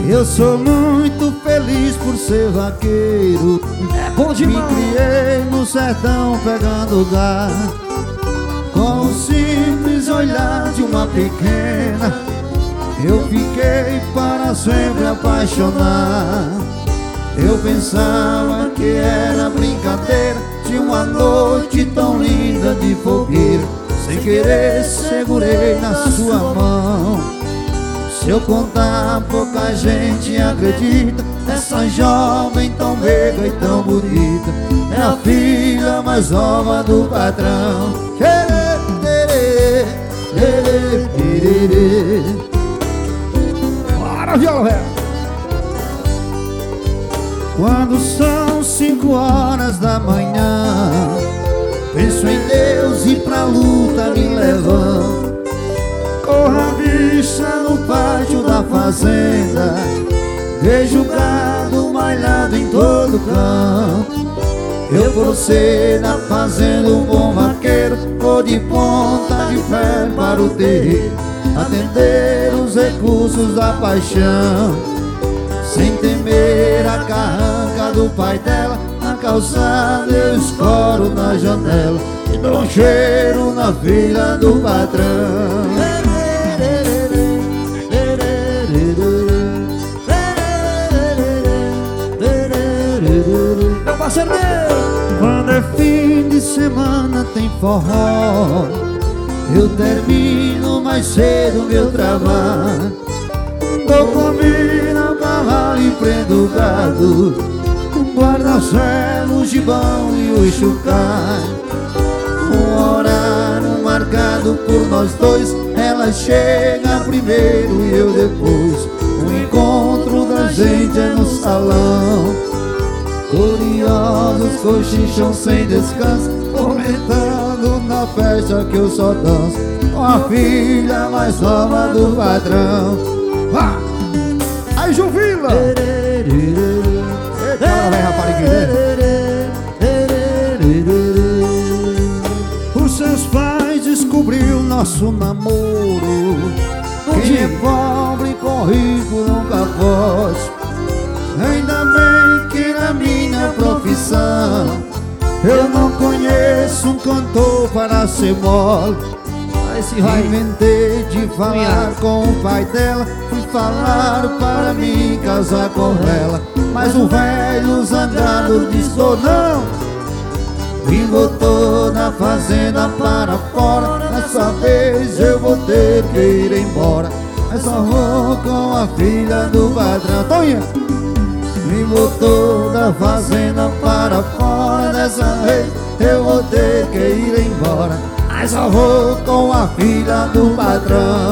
Eu sou muito feliz por ser vaqueiro. É bom demais. Me criei no sertão pegando gado, com o simples olhar de uma pequena eu fiquei para sempre apaixonado. Eu pensava que era brincadeira de uma noite tão linda de fogueira. Sem querer segurei na sua mão. Se eu contar, pouca gente acredita. Essa jovem tão meiga e tão bonita é a filha mais nova do patrão. Bora, viola, velho. Quando são 5 horas da manhã, penso em Deus e pra luta me levanto. Corro a vista no pátio da fazenda, vejo o gado malhado em todo canto. Eu por ser na fazenda um bom vaqueiro, vou de ponta de pé para o terreiro, atender os recursos da paixão. Sem temer a carranca do pai dela, na calçada eu escoro na janela e dou um cheiro na filha do patrão. Meu parceiro meu. Quando é fim de semana tem forró, eu termino mais cedo meu trabalho. Dou comida ao cavalo e prendo o gado, guarda-celo, o gibão e o chocalho. Um horário marcado por nós dois, ela chega primeiro e eu depois. O encontro da gente é no salão. Curiosos cochicham sem descanso, comentando na festa que eu só danço com a filha mais nova do patrão. Vá! Aí, Juvila! Eita, vai, rapariga! Os seus pais descobriu nosso namoro. Quem é pobre com rico nunca pode. Ainda bem que na minha profissão eu não conheço um cantor para ser mole. Inventei de falar com o pai dela, fui falar para mim casar com ela, mas o velho zangado disse oh, não. Me botou na fazenda para fora, dessa vez eu vou ter que ir embora, mas só vou com a filha do patrão. Tonha! Me botou da fazenda para fora, dessa vez eu vou ter que ir embora, mas só vou com a filha do patrão.